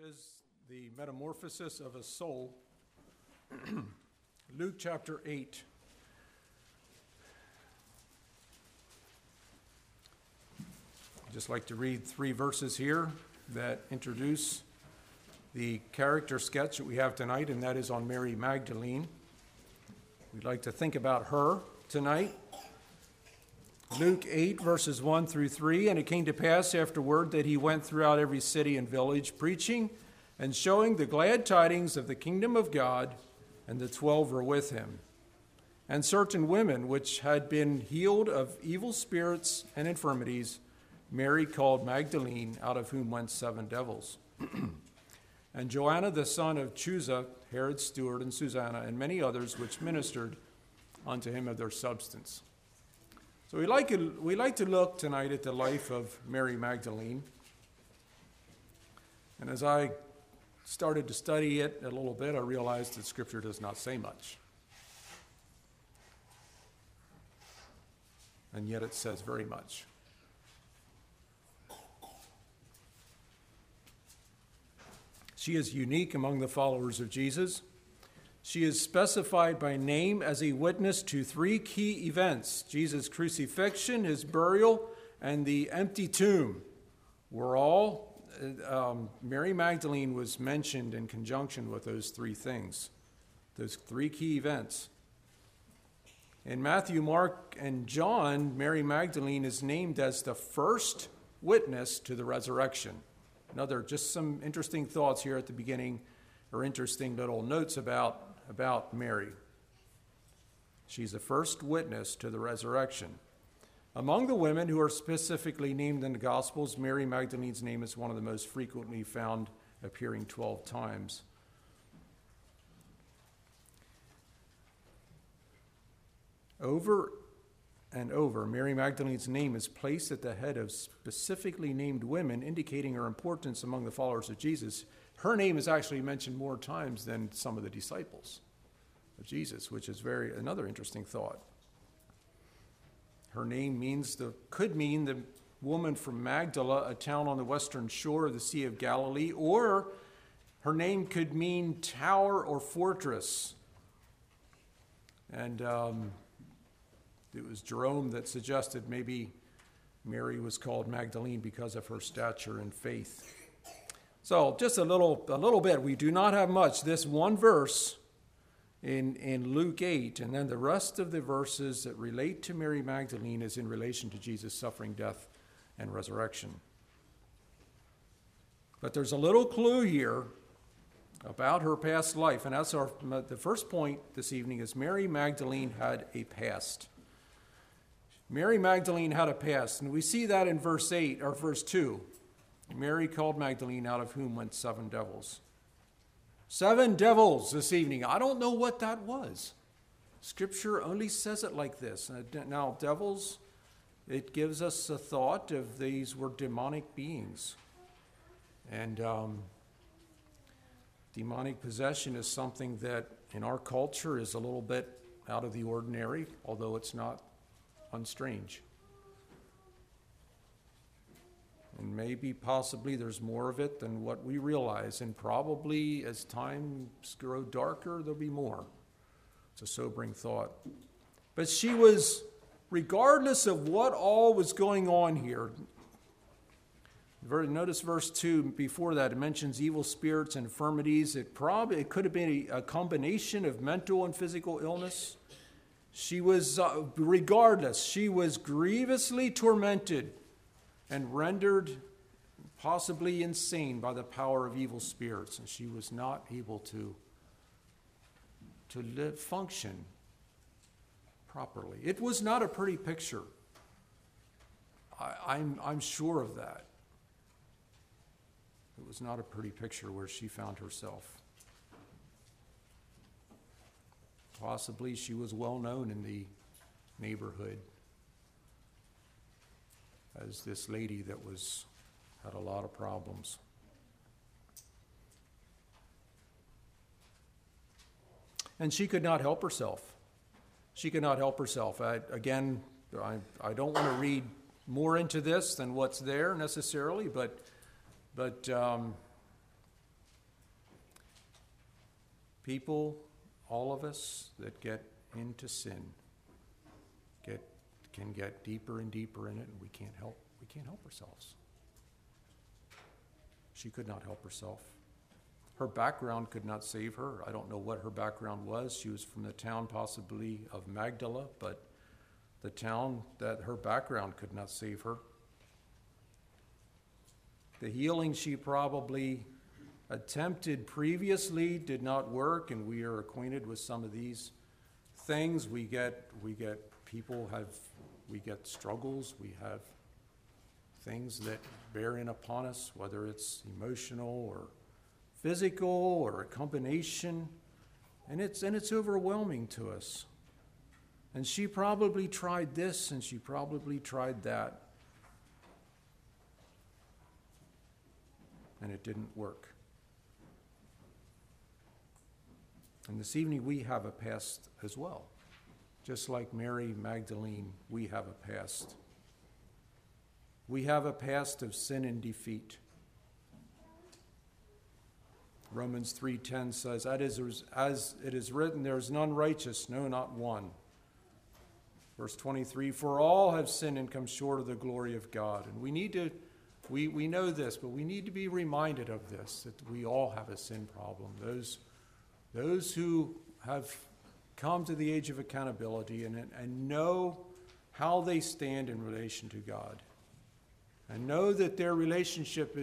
Is the metamorphosis of a soul. Luke chapter 8. I'd just like to read 3 verses here that introduce the character sketch that we have tonight, and that is on Mary Magdalene. We'd like to think about her tonight. Luke 8, verses 1 through 3, and it came to pass afterward that he went throughout every city and village, preaching and showing the glad tidings of the kingdom of God, and the 12 were with him. And certain women which had been healed of evil spirits and infirmities, Mary called Magdalene, out of whom went 7 devils. And Joanna the son of Chuza, Herod's steward, and Susanna, and many others which ministered unto him of their substance. So we like to look tonight at the life of Mary Magdalene. And as I started to study it a little bit, I realized that Scripture does not say much. And yet it says very much. She is unique among the followers of Jesus. She is specified by name as a witness to 3 key events: Jesus' crucifixion, his burial, and the empty tomb. Mary Magdalene was mentioned in conjunction with those 3 things, those 3 key events. In Matthew, Mark, and John, Mary Magdalene is named as the first witness to the resurrection. Just some interesting thoughts here at the beginning, or interesting little notes about Mary. She's the first witness to the resurrection. Among the women who are specifically named in the Gospels, Mary Magdalene's name is one of the most frequently found, appearing 12 times. Over and over, Mary Magdalene's name is placed at the head of specifically named women, indicating her importance among the followers of Jesus. Her name is actually mentioned more times than some of the disciples of Jesus, which is another interesting thought. Her name could mean the woman from Magdala, a town on the western shore of the Sea of Galilee, or her name could mean tower or fortress. And it was Jerome that suggested maybe Mary was called Magdalene because of her stature and faith. So just a little bit. We do not have much. This one verse in Luke 8, and then the rest of the verses that relate to Mary Magdalene is in relation to Jesus' suffering, death, and resurrection. But there's a little clue here about her past life, and that's the first point this evening is Mary Magdalene had a past. Mary Magdalene had a past, and we see that in verse 2. Mary called Magdalene, out of whom went 7 devils. 7 devils this evening. I don't know what that was. Scripture only says it like this. Now, devils, it gives us a thought of these were demonic beings. And demonic possession is something that in our culture is a little bit out of the ordinary, although it's not unstrange. And maybe, possibly, there's more of it than what we realize. And probably as times grow darker, there'll be more. It's a sobering thought. But she was, regardless of what all was going on here, notice verse 2 before that, it mentions evil spirits and infirmities. It could have been a combination of mental and physical illness. She was, regardless, she was grievously tormented and rendered possibly insane by the power of evil spirits. And she was not able to function properly. It was not a pretty picture. I'm sure of that. It was not a pretty picture where she found herself. Possibly she was well known in the neighborhood as this lady that had a lot of problems. And she could not help herself. I don't want to read more into this than what's there necessarily, but People, all of us that get into sin, can get deeper and deeper in it, and we can't help ourselves. She could not help herself. Her background could not save her. I don't know what her background was. She was from the town possibly of Magdala, but the town, that her background could not save her. The healing she probably attempted previously did not work, and we are acquainted with some of these things. We get struggles, we have things that bear in upon us, whether it's emotional or physical or a combination, and it's overwhelming to us. And she probably tried this and she probably tried that, and it didn't work. And this evening we have a past as well. Just like Mary Magdalene, we have a past. We have a past of sin and defeat. Romans 3:10 says, as it is written, there is none righteous, no, not one. Verse 23, for all have sinned and come short of the glory of God. And we know this, but we need to be reminded of this, that we all have a sin problem. Those who have come to the age of accountability and know how they stand in relation to God, and know that their relationship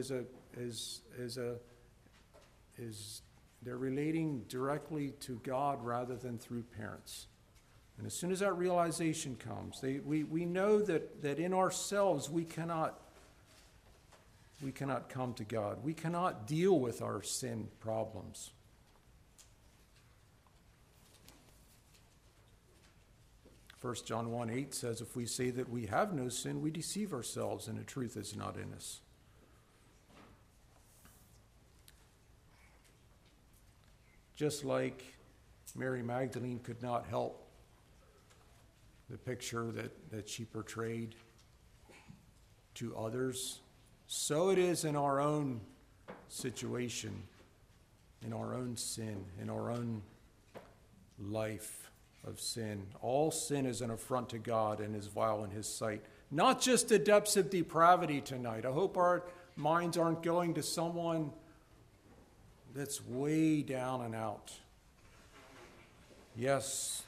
they're relating directly to God rather than through parents. And as soon as that realization comes, we know that in ourselves we cannot come to God. We cannot deal with our sin problems. 1 John 1:8 says, if we say that we have no sin, we deceive ourselves and the truth is not in us. Just like Mary Magdalene could not help the picture that she portrayed to others, so it is in our own situation, in our own sin, in our own life of sin. All sin is an affront to God and is vile in his sight. Not just the depths of depravity tonight. I hope our minds aren't going to someone that's way down and out. Yes,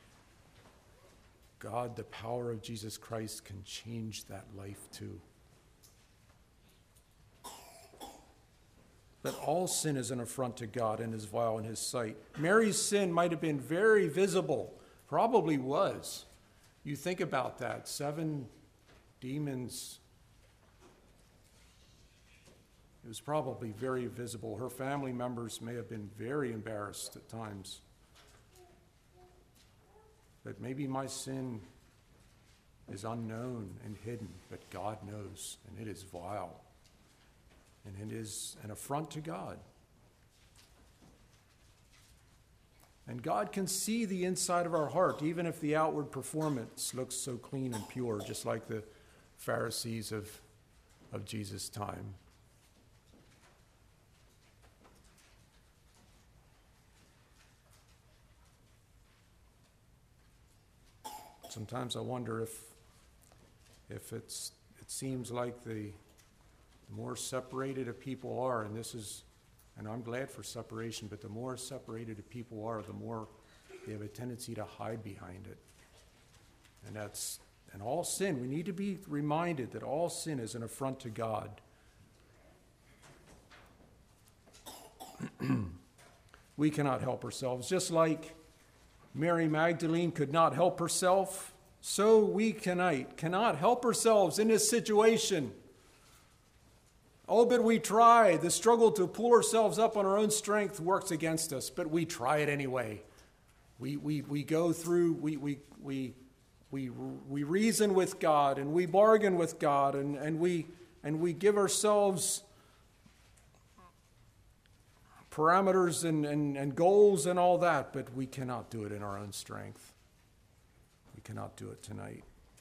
God, the power of Jesus Christ can change that life too. But all sin is an affront to God and is vile in his sight. Mary's sin might have been very visible, probably was. You think about that, 7 demons. It was probably very visible. Her family members may have been very embarrassed at times. But maybe my sin is unknown and hidden, but God knows, and it is vile. And it is an affront to God. And God can see the inside of our heart, even if the outward performance looks so clean and pure, just like the Pharisees of Jesus' time. Sometimes I wonder if it seems like the more separated a people are, and I'm glad for separation, but the more separated a people are, the more they have a tendency to hide behind it. And all sin, we need to be reminded that all sin is an affront to God. We cannot help ourselves. Just like Mary Magdalene could not help herself, so we cannot help ourselves in this situation. Oh, but we try. The struggle to pull ourselves up on our own strength works against us, but we try it anyway. We go through, we reason with God, and we bargain with God, and we give ourselves parameters and goals and all that, but we cannot do it in our own strength. We cannot do it tonight.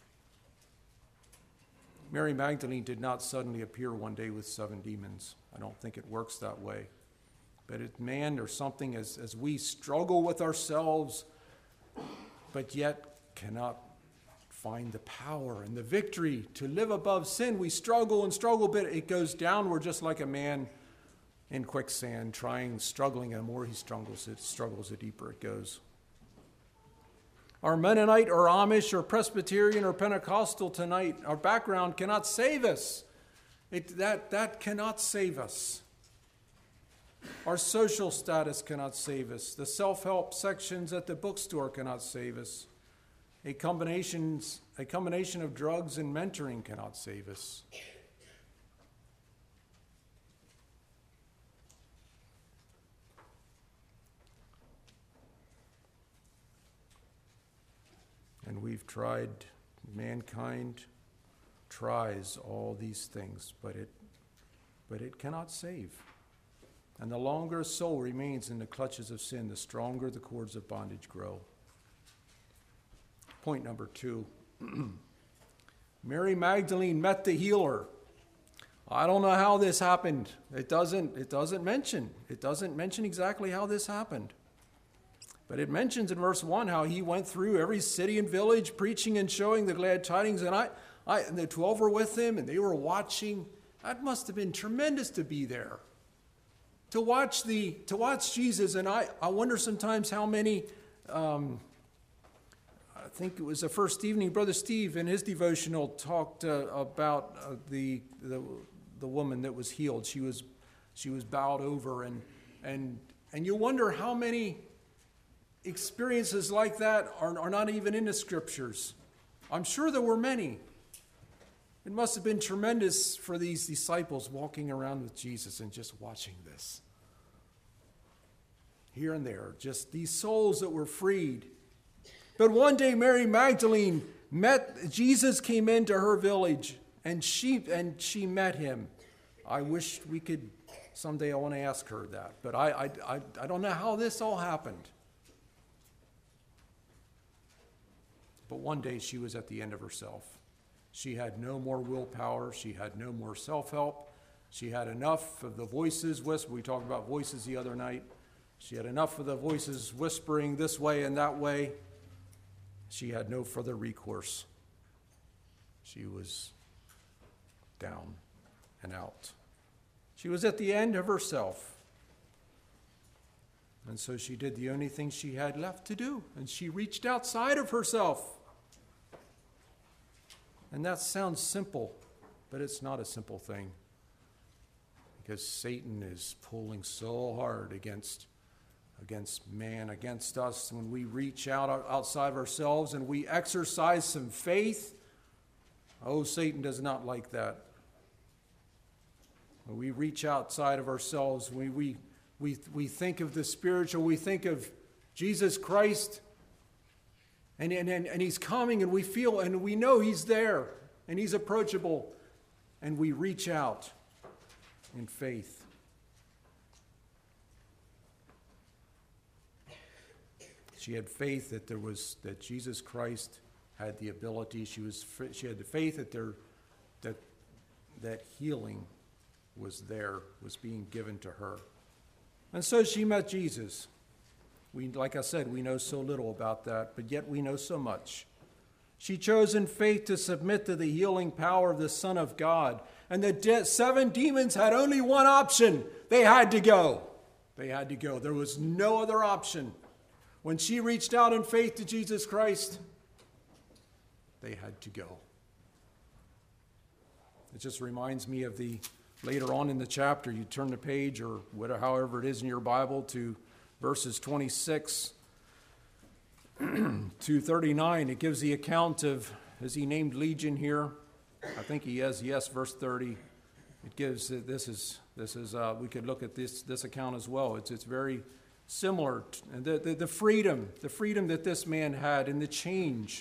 Mary Magdalene did not suddenly appear one day with 7 demons. I don't think it works that way. But it's man or something as we struggle with ourselves, but yet cannot find the power and the victory to live above sin. We struggle and struggle, but it goes downward just like a man in quicksand, struggling, and the more he struggles, the deeper it goes. Our Mennonite or Amish or Presbyterian or Pentecostal tonight, our background cannot save us. That cannot save us. Our social status cannot save us. The self-help sections at the bookstore cannot save us. A combination of drugs and mentoring cannot save us. And mankind tries all these things, but it cannot save. And the longer a soul remains in the clutches of sin, the stronger the cords of bondage grow. Point number 2. Mary Magdalene met the healer. I don't know how this happened. It doesn't mention exactly how this happened. But it mentions in verse 1 how he went through every city and village preaching and showing the glad tidings. And the 12 were with him and they were watching. That must have been tremendous to be there. To watch Jesus. And I wonder sometimes how many, I think it was the first evening, Brother Steve in his devotional talked about the woman that was healed. She was bowed over and you wonder how many experiences like that are not even in the scriptures. I'm sure there were many. It must have been tremendous for these disciples walking around with Jesus and just watching this. Here and there, just these souls that were freed. But one day Mary Magdalene Jesus came into her village and she met him. I wish we could, someday I want to ask her that, but I don't know how this all happened. But one day she was at the end of herself. She had no more willpower. She had no more self-help. She had enough of the voices. We talked about voices the other night. She had enough of the voices whispering this way and that way. She had no further recourse. She was down and out. She was at the end of herself. And so she did the only thing she had left to do, and she reached outside of herself. And that sounds simple, but it's not a simple thing, because Satan is pulling so hard against man, against us. When we reach outside of ourselves and we exercise some faith, Satan does not like that. When we reach outside of ourselves, we think of the spiritual, we think of Jesus Christ, and he's coming, and we feel and we know he's there and he's approachable, and we reach out in faith. She had faith that Jesus Christ had the ability. She had the faith that healing was being given to her. And so she met Jesus. Like I said, we know so little about that, but yet we know so much. She chose in faith to submit to the healing power of the Son of God. And the 7 demons had only one option. They had to go. They had to go. There was no other option. When she reached out in faith to Jesus Christ, they had to go. It just reminds me of later on in the chapter, you turn the page or whatever, however it is in your Bible, to verses 26 to 39. It gives the account of, is he named Legion here? I think he is. Yes, verse 30. It gives, this is we could look at this account as well. It's very similar. The freedom that this man had and the change.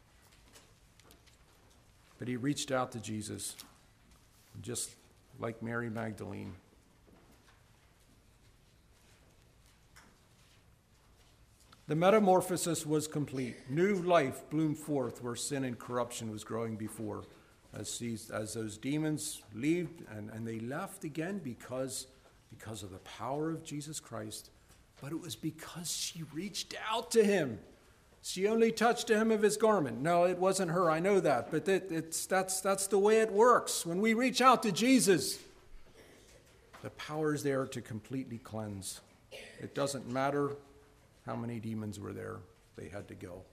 But he reached out to Jesus, just like Mary Magdalene. The metamorphosis was complete. New life bloomed forth where sin and corruption was growing before. As those demons left, and they left again because because of the power of Jesus Christ, but it was because she reached out to him. She only touched the hem of his garment. No, it wasn't her, I know that, but that's the way it works. When we reach out to Jesus, the power is there to completely cleanse. It doesn't matter how many demons were there, they had to go.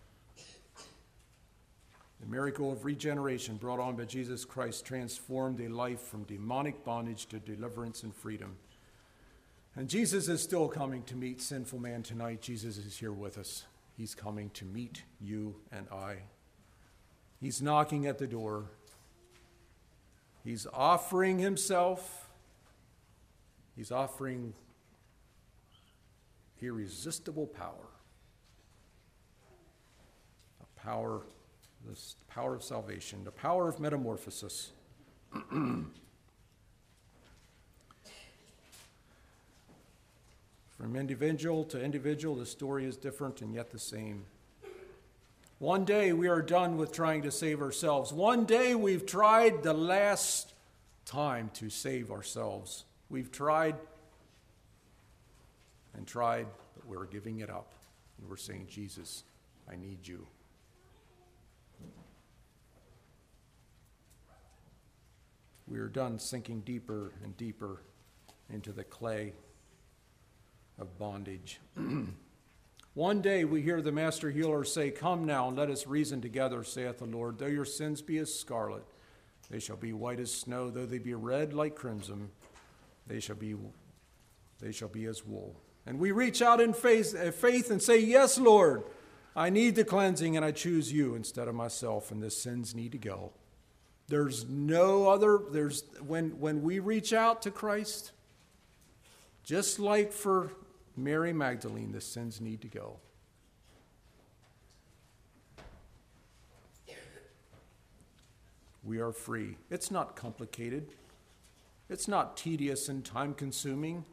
The miracle of regeneration brought on by Jesus Christ transformed a life from demonic bondage to deliverance and freedom. And Jesus is still coming to meet sinful man tonight. Jesus is here with us. He's coming to meet you and I. He's knocking at the door. He's offering himself. He's offering irresistible power. A power, this power of salvation, the power of metamorphosis. From individual to individual, the story is different and yet the same. One day we are done with trying to save ourselves. One day we've tried the last time to save ourselves. We've tried and tried, but we're giving it up. And we're saying, Jesus, I need you. We are done sinking deeper and deeper into the clay of bondage. One day we hear the Master Healer say, "Come now and let us reason together, saith the Lord. Though your sins be as scarlet, they shall be white as snow. Though they be red like crimson, they shall be as wool." And we reach out in faith and say, "Yes, Lord, I need the cleansing and I choose you instead of myself, and the sins need to go." There's no other, when we reach out to Christ, just like for Mary Magdalene, the sins need to go. We are free. It's not complicated. It's not tedious and time-consuming.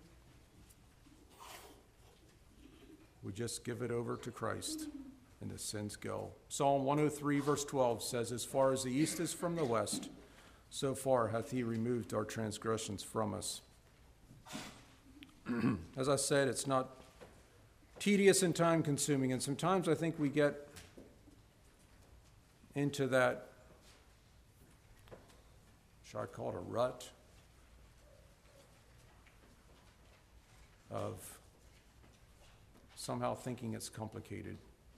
We just give it over to Christ, and the sins go. Psalm 103, verse 12 says, "As far as the east is from the west, so far hath he removed our transgressions from us." As I said, it's not tedious and time-consuming, and sometimes I think we get into that, should I call it a rut, of somehow thinking it's complicated.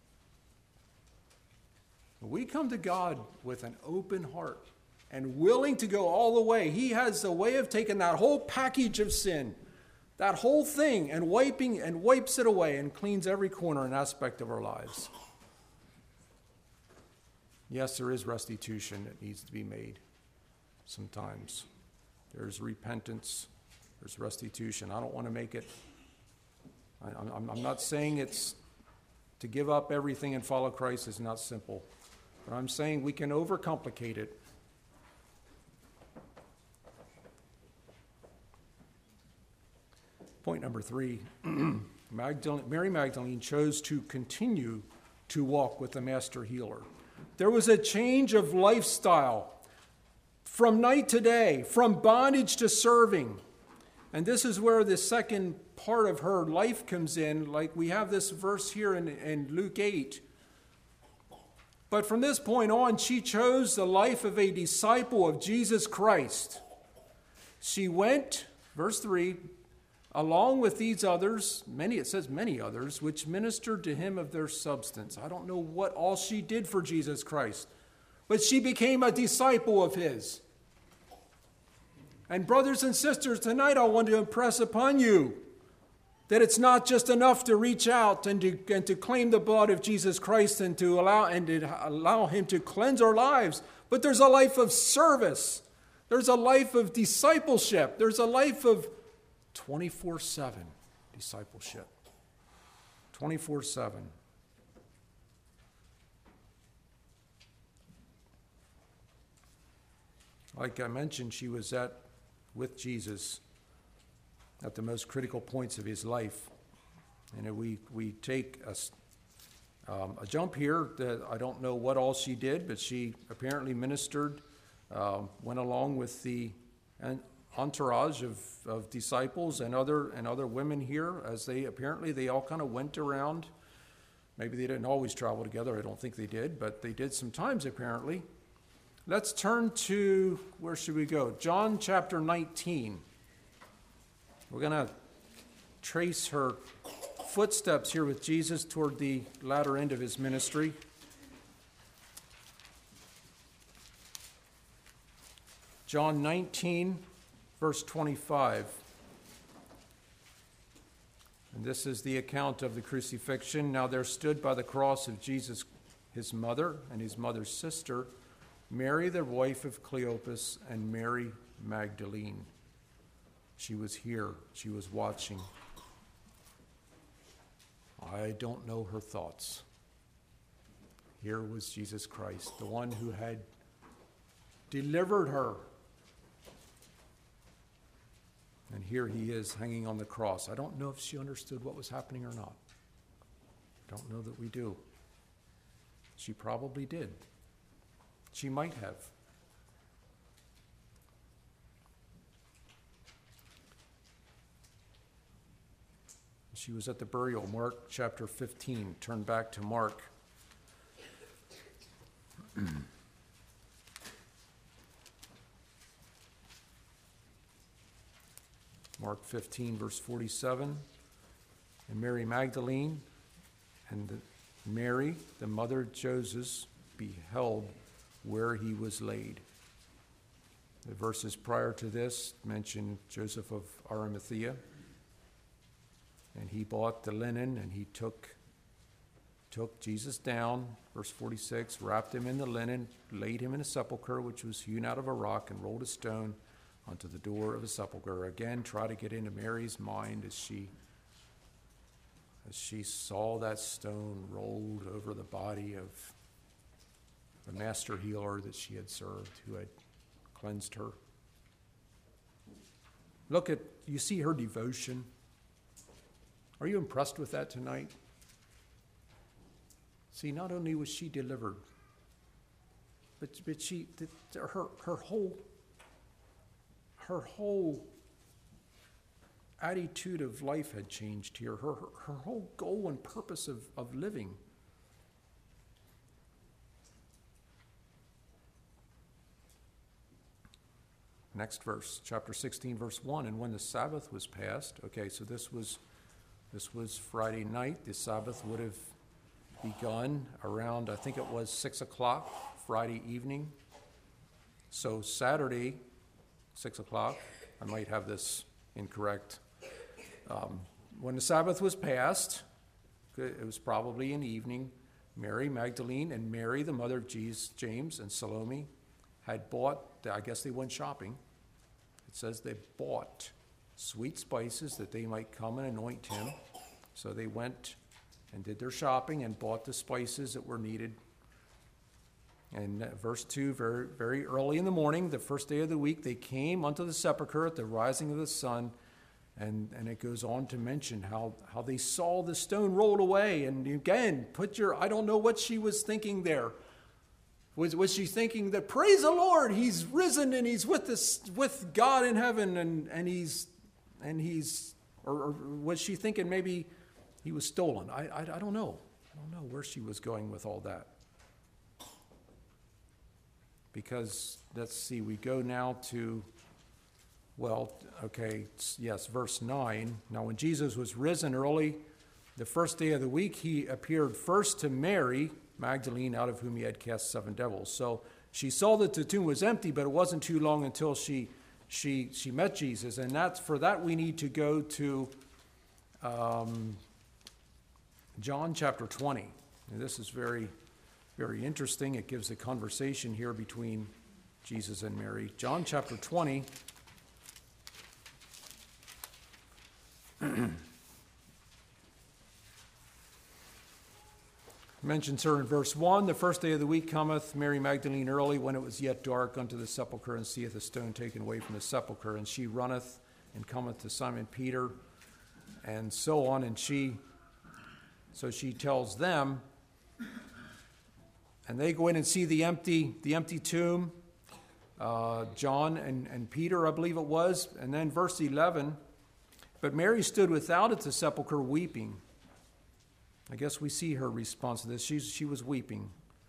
We come to God with an open heart and willing to go all the way. He has a way of taking that whole package of sin, that whole thing, and wipes it away and cleans every corner and aspect of our lives. Yes, there is restitution that needs to be made sometimes. There's repentance. There's restitution. I don't want to make it, I'm not saying it's to give up everything and follow Christ is not simple. But I'm saying we can overcomplicate it. Point number 3, Mary Magdalene chose to continue to walk with the Master Healer. There was a change of lifestyle from night to day, from bondage to serving. And this is where the second part of her life comes in, like we have this verse here in Luke 8. But from this point on, she chose the life of a disciple of Jesus Christ. She went, verse 3, along with these others, it says many others, which ministered to him of their substance. I don't know what all she did for Jesus Christ, but she became a disciple of his. And brothers and sisters, tonight I want to impress upon you that it's not just enough to reach out and to claim the blood of Jesus Christ and to allow him to cleanse our lives, but there's a life of service. There's a life of discipleship. There's a life of 24/7 discipleship. 24/7. Like I mentioned, she was with Jesus at the most critical points of his life. And we take a jump here that I don't know what all she did, but she apparently ministered, went along with entourage of disciples and other women here, as they all kind of went around. Maybe they didn't always travel together. I don't think they did, but they did sometimes apparently. Let's turn to, where should we go? John chapter 19. We're going to trace her footsteps here with Jesus toward the latter end of his ministry. John 19, verse 25. And this is the account of the crucifixion. Now there stood by the cross of Jesus his mother and his mother's sister, Mary the wife of Cleopas, and Mary Magdalene. She was here. She was watching. I don't know her thoughts. Here was Jesus Christ, the one who had delivered her. And here he is hanging on the cross. I don't know if she understood what was happening or not. I don't know that we do. She probably did. She might have. She was at the burial. Mark chapter 15. Turn back to Mark. Mark 15, verse 47. And Mary Magdalene and Mary, the mother of Joseph, beheld where he was laid. The verses prior to this mention Joseph of Arimathea. And he bought the linen, and he took Jesus down, verse 46, wrapped him in the linen, laid him in a sepulchre which was hewn out of a rock, and rolled a stone onto the door of a sepulchre. Again, try to get into Mary's mind as she saw that stone rolled over the body of the master healer that she had served, who had cleansed her. You see her devotion. Are you impressed with that tonight? See, not only was she delivered, but her whole attitude of life had changed here. Her whole goal and purpose of living. Next verse, chapter 16, verse 1. And when the Sabbath was passed, okay, so this was Friday night. The Sabbath would have begun around, I think it was 6 o'clock, Friday evening. So Saturday, 6 o'clock, I might have this incorrect. When the Sabbath was passed, it was probably in the evening, Mary Magdalene and Mary, the mother of James and Salome, had bought, I guess they went shopping. It says they bought sweet spices that they might come and anoint him. So they went and did their shopping and bought the spices that were needed. And verse 2, very, very early in the morning, the first day of the week, they came unto the sepulchre at the rising of the sun. And it goes on to mention how they saw the stone rolled away. And again, I don't know what she was thinking there. Was she thinking that, praise the Lord, he's risen and he's with God in heaven or was she thinking maybe he was stolen? I don't know. I don't know where she was going with all that. Because, let's see, we go now to, verse 9. Now when Jesus was risen early, the first day of the week, he appeared first to Mary Magdalene, out of whom he had cast 7 devils. So she saw that the tomb was empty, but it wasn't too long until she met Jesus. And for that we need to go to John chapter 20. And this is very, very interesting. It gives a conversation here between Jesus and Mary. John chapter 20. Mentions her in verse 1. The first day of the week cometh Mary Magdalene early, when it was yet dark, unto the sepulchre, and seeth a stone taken away from the sepulchre. And she runneth and cometh to Simon Peter, and so on. And she tells them, and they go in and see the empty tomb. John and Peter, I believe it was. And then verse 11, but Mary stood without at the sepulchre weeping. I guess we see her response to this. She was weeping.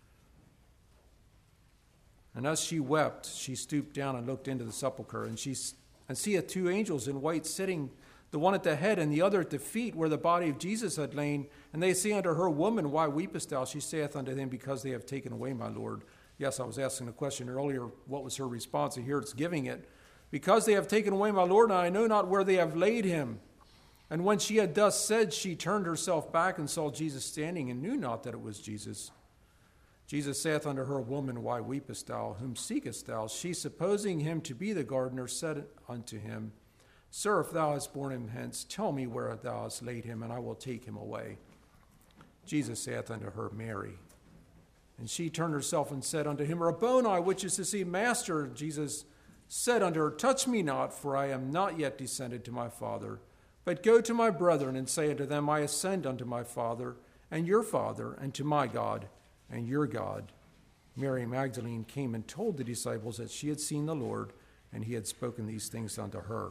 And as she wept, she stooped down and looked into the sepulchre, and seeth two angels in white sitting, the one at the head and the other at the feet, where the body of Jesus had lain. And they say unto her, Woman, why weepest thou? She saith unto them, Because they have taken away my Lord. Yes, I was asking the question earlier, what was her response? And here it's giving it. Because they have taken away my Lord, and I know not where they have laid him. And when she had thus said, she turned herself back and saw Jesus standing, and knew not that it was Jesus. Jesus saith unto her, Woman, why weepest thou? Whom seekest thou? She, supposing him to be the gardener, said unto him, Sir, if thou hast borne him hence, tell me where thou hast laid him, and I will take him away. Jesus saith unto her, Mary. And she turned herself and said unto him, Rabboni, which is to say, Master. Jesus said unto her, Touch me not, for I am not yet descended to my Father, but go to my brethren and say unto them, I ascend unto my Father and your Father, and to my God and your God. Mary Magdalene came and told the disciples that she had seen the Lord, and he had spoken these things unto her.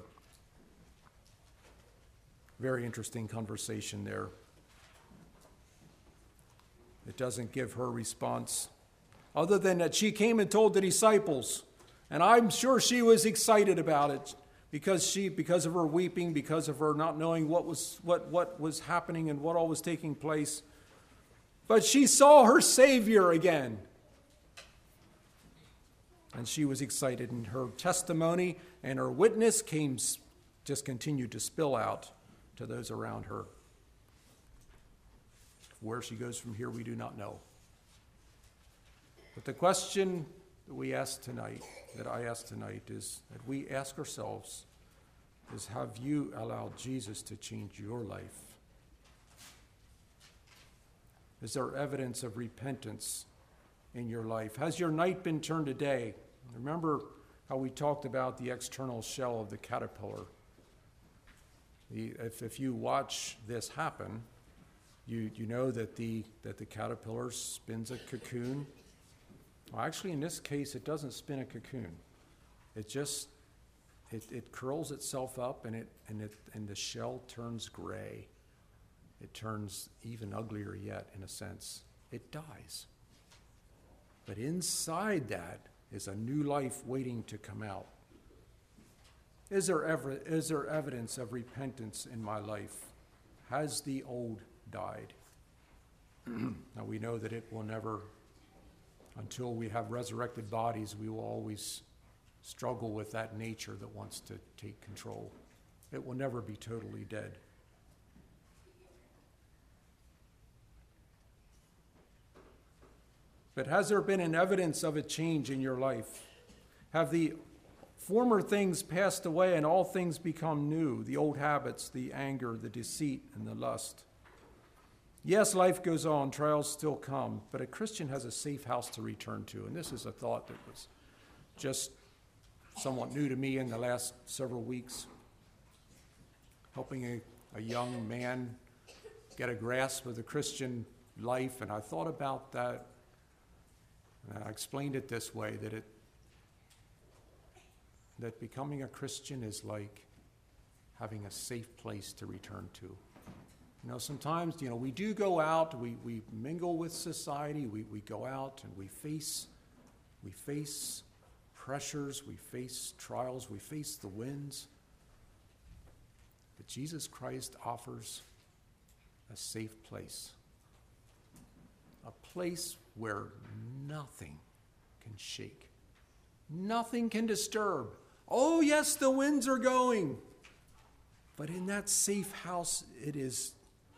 Very interesting conversation there. It doesn't give her response, other than that she came and told the disciples, and I'm sure she was excited about it, because of her weeping, because of her not knowing what was happening and what all was taking place. But she saw her Savior again. And she was excited, and her testimony and her witness just continued to spill out to those around her. Where she goes from here, we do not know. But the question that we ask tonight, that I ask tonight, is that we ask ourselves, is have you allowed Jesus to change your life? Is there evidence of repentance in your life? Has your night been turned to day? Remember how we talked about the external shell of the caterpillar. If you watch this happen, you know that the caterpillar spins a cocoon. Well, actually, in this case, it doesn't spin a cocoon. It curls itself up, and the shell turns gray. It turns even uglier yet, in a sense. It dies. But inside that is a new life waiting to come out. Is there evidence of repentance in my life? Has the old died? Now we know that it will never, until we have resurrected bodies, we will always struggle with that nature that wants to take control. It will never be totally dead. But has there been an evidence of a change in your life? Have the former things passed away and all things become new? The old habits, the anger, the deceit, and the lust. Yes, life goes on, trials still come, but a Christian has a safe house to return to. And this is a thought that was just somewhat new to me in the last several weeks. Helping a young man get a grasp of the Christian life, and I thought about that. And I explained it this way, that becoming a Christian is like having a safe place to return to. You know, sometimes, we do go out, we mingle with society, we go out and we face pressures, we face trials, we face the winds. But Jesus Christ offers a safe place. A place where nothing can shake. Nothing can disturb. Oh, yes, the winds are going. But in that safe house, it is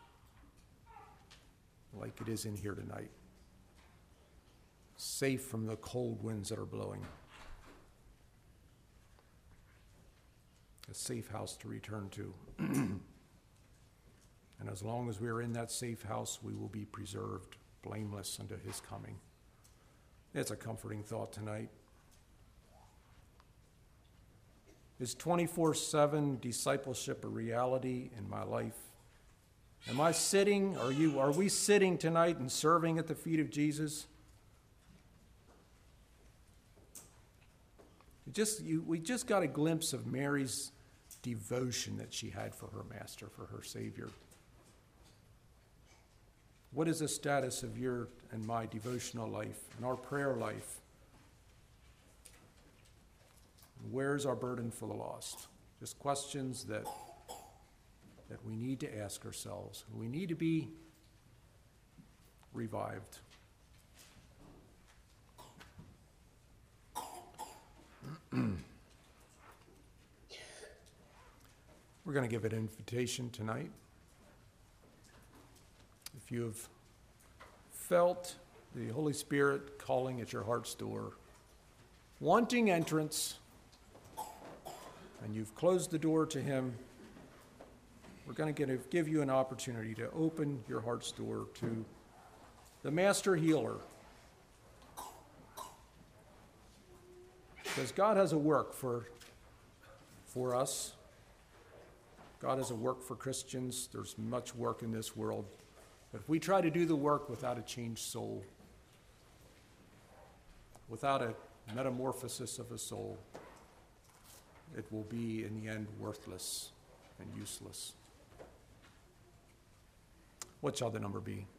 like it is in here tonight. Safe from the cold winds that are blowing. A safe house to return to. And as long as we are in that safe house, we will be preserved, blameless unto his coming. It's a comforting thought tonight. Is 24/7 discipleship a reality in my life? Am I sitting, are we sitting tonight and serving at the feet of Jesus? we just got a glimpse of Mary's devotion that she had for her master, for her Savior. What is the status of your and my devotional life and our prayer life? Where's our burden for the lost? Just questions that we need to ask ourselves. We need to be revived. We're going to give an invitation tonight. If you have felt the Holy Spirit calling at your heart's door, wanting entrance, and you've closed the door to him, we're going to give you an opportunity to open your heart's door to the Master Healer. Because God has a work for us. God has a work for Christians. There's much work in this world. But if we try to do the work without a changed soul, without a metamorphosis of a soul, it will be, in the end, worthless and useless. What shall the number be?